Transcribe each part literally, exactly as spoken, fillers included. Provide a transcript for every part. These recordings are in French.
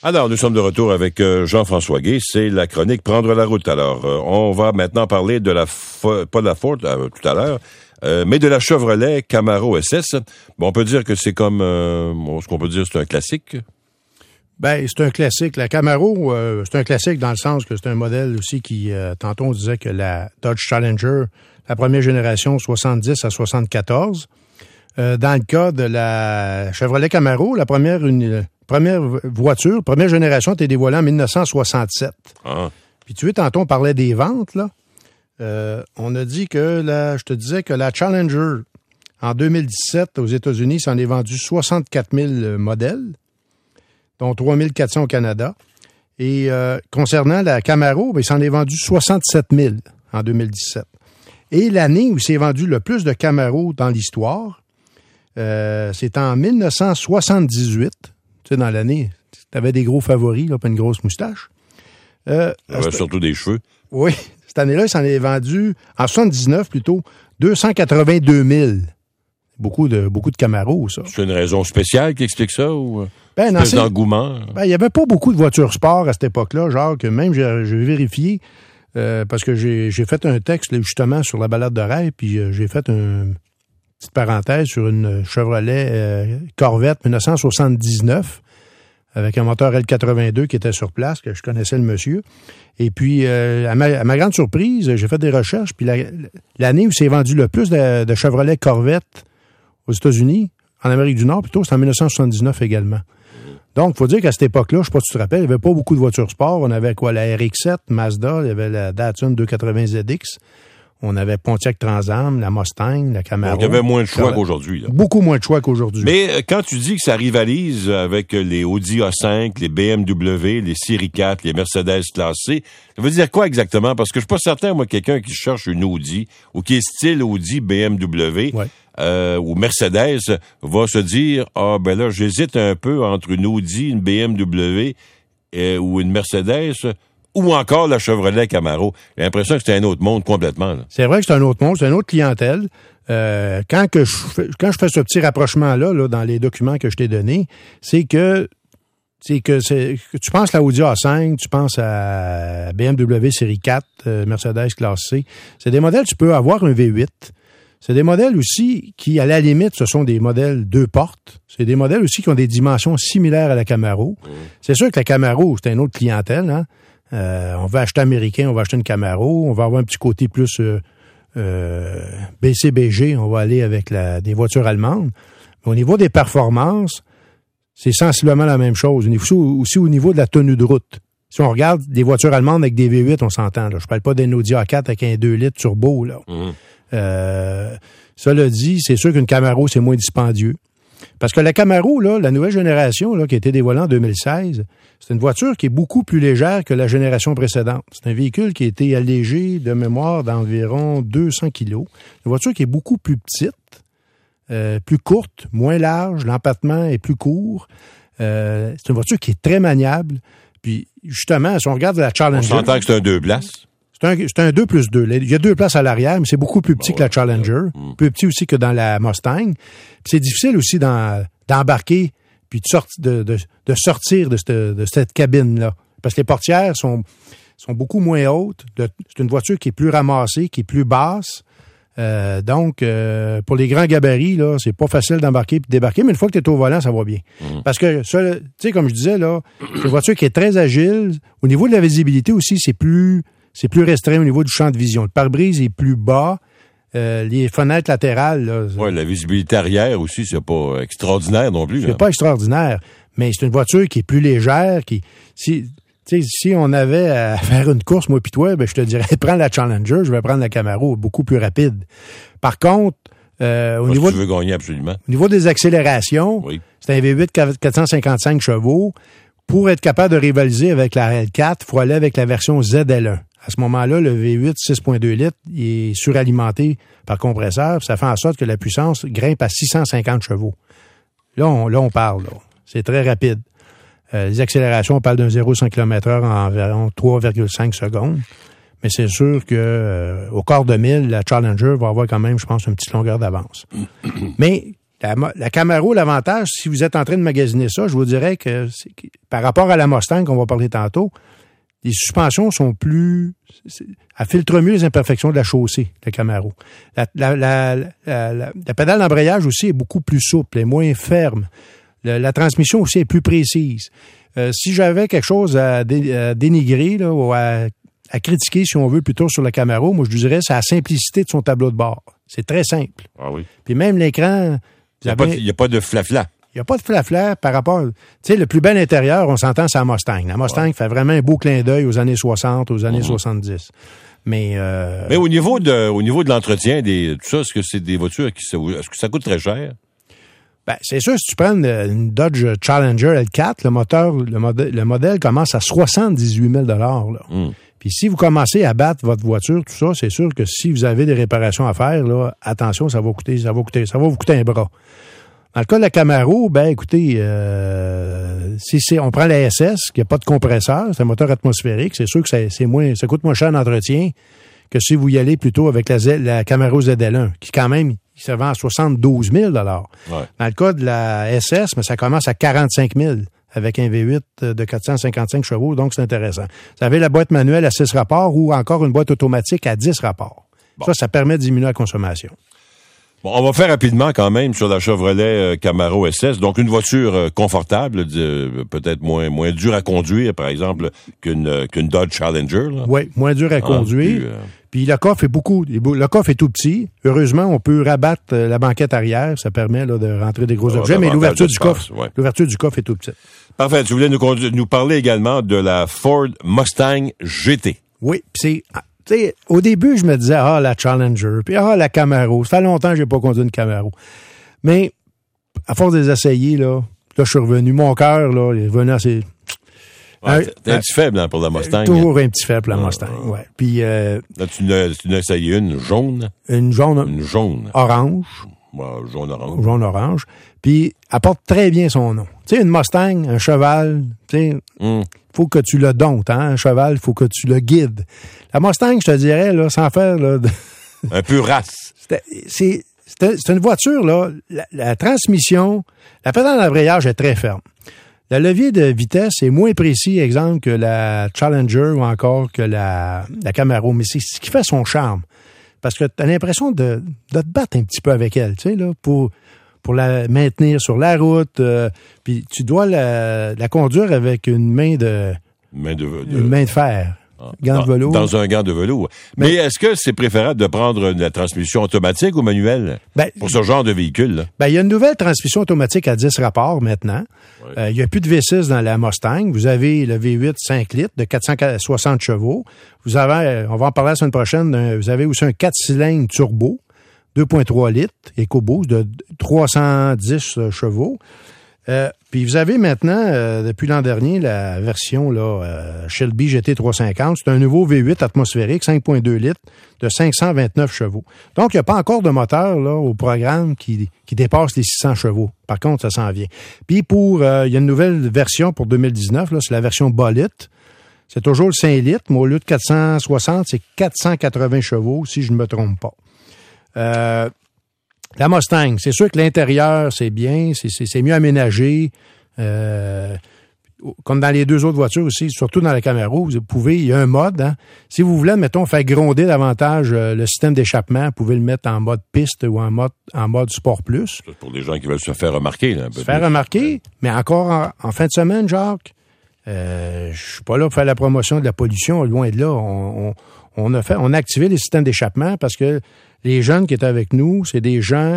Alors, nous sommes de retour avec euh, Jean-François Guay. C'est la chronique Prendre la route. Alors, euh, on va maintenant parler de la, fo- pas de la Ford euh, tout à l'heure, euh, mais de la Chevrolet Camaro S S. Bon, on peut dire que c'est comme, euh, ce qu'on peut dire, c'est un classique. Ben, c'est un classique. La Camaro, euh, c'est un classique dans le sens que c'est un modèle aussi qui, euh, tantôt on disait que la Dodge Challenger, la première génération, soixante-dix à soixante-quatorze. Euh, dans le cas de la Chevrolet Camaro, la première, une, première voiture, première génération, était dévoilée en dix-neuf cent soixante-sept. Ah. Puis tu sais, tantôt on parlait des ventes, là. Euh, on a dit que la, je te disais que la Challenger, en deux mille dix-sept, aux États-Unis, s'en est vendu soixante-quatre mille modèles, dont trois mille quatre cents au Canada. Et euh, concernant la Camaro, ben, il s'en est vendu soixante-sept mille en deux mille dix-sept. Et l'année où il s'est vendu le plus de Camaro dans l'histoire, euh, c'est en dix-neuf cent soixante-dix-huit. Tu sais, dans l'année, tu avais des gros favoris, là, pas une grosse moustache. Euh, ouais, surtout des cheveux. Oui. Cette année-là, il s'en est vendu, en soixante-dix-neuf plutôt, deux cent quatre-vingt-deux mille. Beaucoup de, beaucoup de Camaro, ça. C'est une raison spéciale qui explique ça ou ben, c'est un engouement? Ben, il n'y avait pas beaucoup de voitures sport à cette époque-là, genre que même j'ai, j'ai vérifié, euh, parce que j'ai, j'ai fait un texte justement sur la balade de rêve, puis euh, j'ai fait une petite parenthèse sur une Chevrolet euh, Corvette dix-neuf cent soixante-dix-neuf, avec un moteur L quatre-vingt-deux qui était sur place, que je connaissais le monsieur. Et puis, euh, à, ma, à ma grande surprise, j'ai fait des recherches, puis la, l'année où s'est vendu le plus de, de Chevrolet Corvette aux États-Unis, en Amérique du Nord plutôt, c'est en dix-neuf cent soixante-dix-neuf également. Donc, il faut dire qu'à cette époque-là, je ne sais pas si tu te rappelles, il n'y avait pas beaucoup de voitures sport. On avait quoi, la R X sept, Mazda, il y avait la Datsun deux cent quatre-vingts Z X. On avait Pontiac Trans Am, la Mustang, la Camaro. Donc, il y avait moins de choix avait... qu'aujourd'hui. Là. Beaucoup moins de choix qu'aujourd'hui. Mais euh, quand tu dis que ça rivalise avec les Audi A cinq, les B M W, les Série quatre, les Mercedes Classe C, ça veut dire quoi exactement? Parce que je suis pas certain, moi, quelqu'un qui cherche une Audi ou qui est style Audi, B M W ouais. euh, ou Mercedes va se dire, ah ben là, j'hésite un peu entre une Audi, une B M W euh, ou une Mercedes... ou encore la Chevrolet Camaro. J'ai l'impression que c'est un autre monde complètement. Là. C'est vrai que c'est un autre monde, c'est une autre clientèle. Euh, quand que je fais, quand je fais ce petit rapprochement-là, là, dans les documents que je t'ai donnés, c'est que c'est que c'est que tu penses à la Audi A cinq, tu penses à B M W Série quatre, euh, Mercedes Classe C. C'est des modèles, tu peux avoir un V huit. C'est des modèles aussi qui, à la limite, ce sont des modèles deux portes. C'est des modèles aussi qui ont des dimensions similaires à la Camaro. Mmh. C'est sûr que la Camaro, c'est une autre clientèle, hein. Euh, on va acheter américain, on va acheter une Camaro, on va avoir un petit côté plus euh, euh, B C B G, on va aller avec la, des voitures allemandes. Mais au niveau des performances, c'est sensiblement la même chose. Aussi, aussi au niveau de la tenue de route. Si on regarde des voitures allemandes avec des V huit, on s'entend. Là. Je parle pas d'un Audi A quatre avec un deux litres turbo. Là. Mmh. Euh, cela dit, c'est sûr qu'une Camaro, c'est moins dispendieux. Parce que la Camaro, là, la nouvelle génération là, qui a été dévoilée en deux mille seize, c'est une voiture qui est beaucoup plus légère que la génération précédente. C'est un véhicule qui a été allégé de mémoire d'environ deux cents kilos. Une voiture qui est beaucoup plus petite, euh, plus courte, moins large, l'empattement est plus court. Euh, c'est une voiture qui est très maniable. Puis, justement, si on regarde la Challenger... On s'entend que c'est un deux places. C'est un, c'est un deux plus deux. Il y a deux places à l'arrière, mais c'est beaucoup plus petit oh, que la Challenger. Ouais. Plus petit aussi que dans la Mustang. Puis c'est difficile aussi d'en, d'embarquer puis de, sorti, de, de, de sortir de cette, de cette cabine-là. Parce que les portières sont, sont beaucoup moins hautes. C'est une voiture qui est plus ramassée, qui est plus basse. Euh, donc, euh, pour les grands gabarits, là, c'est pas facile d'embarquer et de débarquer, mais une fois que tu es au volant, ça va bien. Mmh. Parce que, tu sais, comme je disais, là, c'est une voiture qui est très agile. Au niveau de la visibilité aussi, c'est plus... C'est plus restreint au niveau du champ de vision. Le pare-brise est plus bas. Euh, les fenêtres latérales... Là, ouais, la visibilité arrière aussi, c'est pas extraordinaire non plus. C'est hein. pas extraordinaire, mais c'est une voiture qui est plus légère. Qui, si, si on avait à faire une course, moi pis toi, ben, je te dirais, prends la Challenger, je vais prendre la Camaro, beaucoup plus rapide. Par contre, euh, au, niveau tu veux gagner absolument. au niveau des accélérations, oui. C'est un V huit quatre cent cinquante-cinq chevaux. Pour être capable de rivaliser avec la L quatre, il faut aller avec la version Z L un. À ce moment-là, le V huit six virgule deux litres il est suralimenté par compresseur. Ça fait en sorte que la puissance grimpe à six cent cinquante chevaux. Là, on, là, on parle. Là. C'est très rapide. Euh, les accélérations, on parle d'un zéro à cent kilomètres heure en environ trois virgule cinq secondes. Mais c'est sûr que euh, au quart de mille, la Challenger va avoir quand même, je pense, une petite longueur d'avance. Mais la, la Camaro, l'avantage, si vous êtes en train de magasiner ça, je vous dirais que, c'est, que par rapport à la Mustang qu'on va parler tantôt, les suspensions sont plus... Elle filtre mieux les imperfections de la chaussée, la Camaro. La, la, la, la, la, la pédale d'embrayage aussi est beaucoup plus souple, est moins ferme. La, la transmission aussi est plus précise. Euh, si j'avais quelque chose à, dé, à dénigrer là, ou à, à critiquer, si on veut, plutôt sur la Camaro, moi, je dirais c'est la simplicité de son tableau de bord. C'est très simple. Ah oui. Puis même l'écran... Il n'y a, a pas de flafla. Il n'y a pas de flafla par rapport... Tu sais, le plus bel intérieur, on s'entend, c'est la Mustang. La Mustang ouais. fait vraiment un beau clin d'œil aux années soixante, aux années mm-hmm. soixante-dix. Mais... Euh... Mais au niveau de au niveau de l'entretien, des tout ça, est-ce que c'est des voitures qui... Est-ce que ça coûte très cher? Ben, c'est sûr, si tu prends une, une Dodge Challenger L quatre, le moteur, le modèle, le modèle commence à soixante-dix-huit mille dollars. Là. Mm. Puis si vous commencez à battre votre voiture, tout ça, c'est sûr que si vous avez des réparations à faire, là, attention, ça va coûter, ça va coûter, ça va vous coûter un bras. Dans le cas de la Camaro, ben écoutez, euh, si c'est, on prend la S S, qui n'a pas de compresseur, c'est un moteur atmosphérique, c'est sûr que ça, c'est moins, ça coûte moins cher d'entretien que si vous y allez plutôt avec la, Z, la Camaro Z L un, qui quand même, il se vend à soixante-douze mille dollars. Ouais. Dans le cas de la S S, mais ça commence à quarante-cinq mille avec un V huit de quatre cent cinquante-cinq chevaux, donc c'est intéressant. Vous avez la boîte manuelle à six rapports ou encore une boîte automatique à dix rapports. Bon. Ça, ça permet de diminuer la consommation. Bon, on va faire rapidement quand même sur la Chevrolet Camaro S S. Donc, une voiture confortable, de, peut-être moins moins dure à conduire, par exemple, qu'une qu'une Dodge Challenger. Là. Oui, moins dure à ah, conduire. Puis, euh... puis le coffre est beaucoup... Le coffre est tout petit. Heureusement, on peut rabattre la banquette arrière. Ça permet là, de rentrer des gros ah, objets, mais l'ouverture du coffre, ouais. l'ouverture du coffre est tout petite. Parfait. Tu voulais nous, nous parler également de la Ford Mustang G T. Oui, puis c'est... Tu sais, au début, je me disais, ah, la Challenger, puis ah, la Camaro. Ça fait longtemps que j'ai pas conduit une Camaro. Mais, à force de les essayer, là, là, je suis revenu. Mon cœur, là, il est revenu assez... Ouais, euh, t'es un euh, petit faible hein, pour la Mustang. Toujours un petit faible pour la Mustang, ah, ouais. Puis... Euh, là, tu n'as essayé une jaune. Une jaune. Une jaune. Orange. Ouais, jaune-orange. Jaune-orange. Puis, elle porte très bien son nom. Tu sais, une Mustang, un cheval, tu sais... Mm. Faut que tu le domptes, hein, un cheval, faut que tu le guides. La Mustang, je te dirais, là, sans faire, là... De... un peu race. C'est, c'est, c'est une voiture, là, la, la transmission, la pédale d'embrayage est très ferme. Le levier de vitesse est moins précis, exemple, que la Challenger ou encore que la, la Camaro, mais c'est ce qui fait son charme. Parce que t'as l'impression de, de te battre un petit peu avec elle, tu sais, là, pour... pour la maintenir sur la route. Euh, puis tu dois la, la conduire avec une main de... Main de, de... Une main de fer. Ah, gant de velours. Dans un gant de velours. Mais, Mais est-ce que c'est préférable de prendre la transmission automatique ou manuelle ben, pour ce genre de véhicule? Ben, il y a une nouvelle transmission automatique à dix rapports maintenant. Il ouais. euh, n'y a plus de V six dans la Mustang. Vous avez le V huit cinq litres de quatre cent soixante chevaux. Vous avez, on va en parler la semaine prochaine, vous avez aussi un quatre cylindres turbo. deux virgule trois litres, EcoBoost, de trois cent dix chevaux. Euh, puis vous avez maintenant, euh, depuis l'an dernier, la version là, euh, Shelby G T trois cent cinquante. C'est un nouveau V huit atmosphérique, cinq virgule deux litres, de cinq cent vingt-neuf chevaux. Donc, il n'y a pas encore de moteur là au programme qui, qui dépasse les six cents chevaux. Par contre, ça s'en vient. Puis pour, euh, il y a une nouvelle version pour deux mille dix-neuf, là, c'est la version Bolide. C'est toujours le cinq litres, mais au lieu de quatre cent soixante, c'est quatre cent quatre-vingts chevaux, si je ne me trompe pas. Euh, la Mustang, c'est sûr que l'intérieur, c'est bien, c'est, c'est, c'est mieux aménagé. Euh, comme dans les deux autres voitures aussi, surtout dans la Camaro, vous pouvez, il y a un mode. Hein, si vous voulez, mettons, faire gronder davantage euh, le système d'échappement, vous pouvez le mettre en mode piste ou en mode en mode sport plus. C'est pour les gens qui veulent se faire remarquer. Là, un peu se faire plus. remarquer, ouais. Mais encore en, en fin de semaine, Jacques, euh, je suis pas là pour faire la promotion de la pollution, loin de là. On, on, on a fait, on a activé les systèmes d'échappement parce que les jeunes qui étaient avec nous, c'est des gens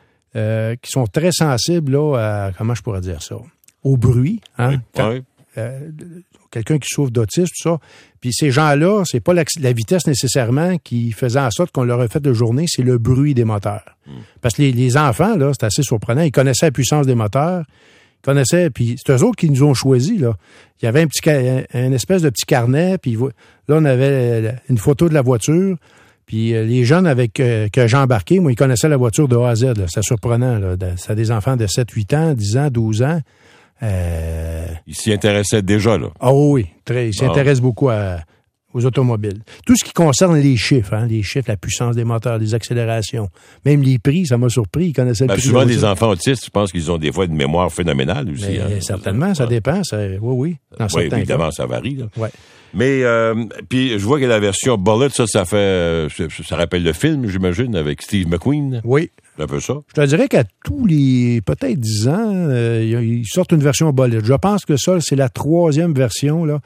euh, qui sont très sensibles là, à, comment je pourrais dire ça, au bruit. Hein? Oui, Quand, oui. Euh, quelqu'un qui souffre d'autisme, tout ça. Puis ces gens-là, c'est pas la, la vitesse nécessairement qui faisait en sorte qu'on leur a fait de journée, c'est le bruit des moteurs. Mm. Parce que les, les enfants, là, c'est assez surprenant, ils connaissaient la puissance des moteurs, ils connaissaient, puis c'est eux autres qui nous ont choisis, là. Il y avait un petit, un, un espèce de petit carnet, puis là, on avait une photo de la voiture. Puis euh, les jeunes avec euh, que j'ai embarqué, moi, ils connaissaient la voiture de A à Z. Là. C'est surprenant. Là. C'est des enfants de sept, huit ans, dix ans, douze ans. Euh... Ils s'y intéressaient déjà, là. Ah oui, très. Ils s'intéressent ah. beaucoup à, aux automobiles. Tout ce qui concerne les chiffres, hein, les chiffres, la puissance des moteurs, les accélérations, même les prix, ça m'a surpris. Ils connaissaient le ben, prix. Souvent, les enfants autistes, je pense qu'ils ont des fois une mémoire phénoménale aussi. Mais, hein. Certainement, ça, ça dépend. Ça, oui, oui. Dans oui, évidemment, cas. ça varie. Là. Ouais. Mais, euh, puis je vois que la version Bullet, ça, ça fait, euh, ça rappelle le film, j'imagine, avec Steve McQueen. Oui. C'est un peu ça. Je te dirais qu'à tous les, peut-être dix ans, euh, ils sortent une version Bullet. Je pense que ça, c'est la troisième version, là.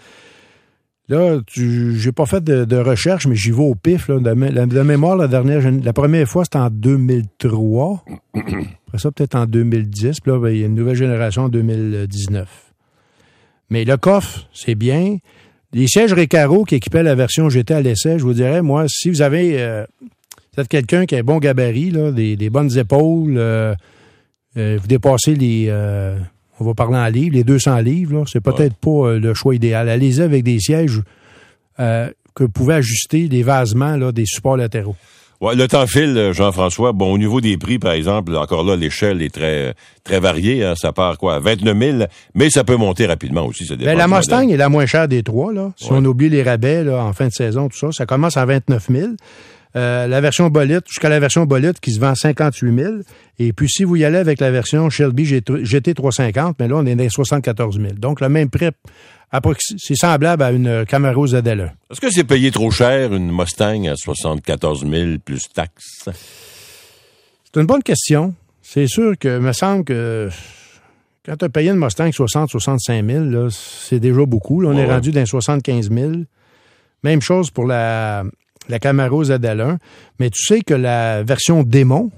Là, tu, j'ai pas fait de, de recherche, mais j'y vais au pif. Là, de, de, de mémoire, la dernière, la première fois, c'était en deux mille trois. Après ça, peut-être en deux mille dix. Puis là, ben, il y a une nouvelle génération en deux mille dix-neuf. Mais le coffre, c'est bien. Les sièges Recaro qui équipaient la version G T à l'essai, je vous dirais, moi, si vous avez... Euh, vous êtes quelqu'un qui a un bon gabarit, là, des, des bonnes épaules, euh, euh, vous dépassez les... Euh, on va parler en livres, les deux cents livres, là, c'est peut-être ouais. pas euh, le choix idéal. Allez-y avec des sièges euh, que vous pouvez ajuster, des vasements, là, des supports latéraux. Ouais, le temps file, Jean-François. Bon, au niveau des prix, par exemple, encore là, l'échelle est très très variée. Hein, ça part quoi, vingt-neuf mille, mais ça peut monter rapidement aussi. Ça ben, la Mustang est la moins chère des trois. Là. Si ouais. on oublie les rabais là, en fin de saison, tout ça, ça commence à vingt-neuf mille. Euh, la version Bolide, jusqu'à la version Bolide qui se vend cinquante-huit mille. Et puis, si vous y allez avec la version Shelby G T trois cent cinquante, mais là, on est dans les soixante-quatorze mille. Donc, le même prix, c'est semblable à une Camaro Z L un. Est-ce que c'est payé trop cher, une Mustang à soixante-quatorze mille plus taxes? C'est une bonne question. C'est sûr que, me semble que quand tu as payé une Mustang soixante à soixante-cinq mille, là, c'est déjà beaucoup. Là, on ouais. est rendu dans les soixante-quinze mille. Même chose pour la... la Camaro Z L un, mais tu sais que la version démon,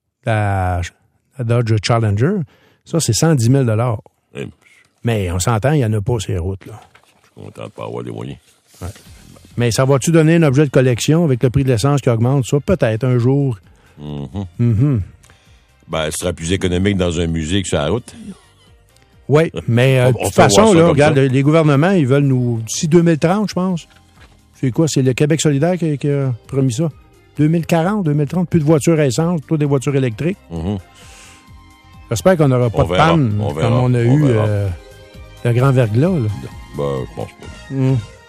la, la Dodge Challenger, ça, c'est cent dix mille dollars. Oui. Mais on s'entend, il n'y en a pas ces routes, là. Je suis content de ne pas avoir les moyens. Ouais. Mais ça va-tu donner un objet de collection avec le prix de l'essence qui augmente? Ça, peut-être un jour. Mm-hmm. Mm-hmm. Ben, ce sera plus économique dans un musée que sur la route. Oui, mais euh, de toute façon, là, regarde, ça. Les gouvernements, ils veulent nous... D'ici deux mille trente, je pense. C'est quoi? C'est le Québec solidaire qui, qui a promis ça? deux mille quarante, deux mille trente, plus de voitures à essence, plutôt des voitures électriques. Mm-hmm. J'espère qu'on n'aura pas on de verra, panne on comme on a on eu euh, le grand verglas. Là. Ben, je pense pas. Mm.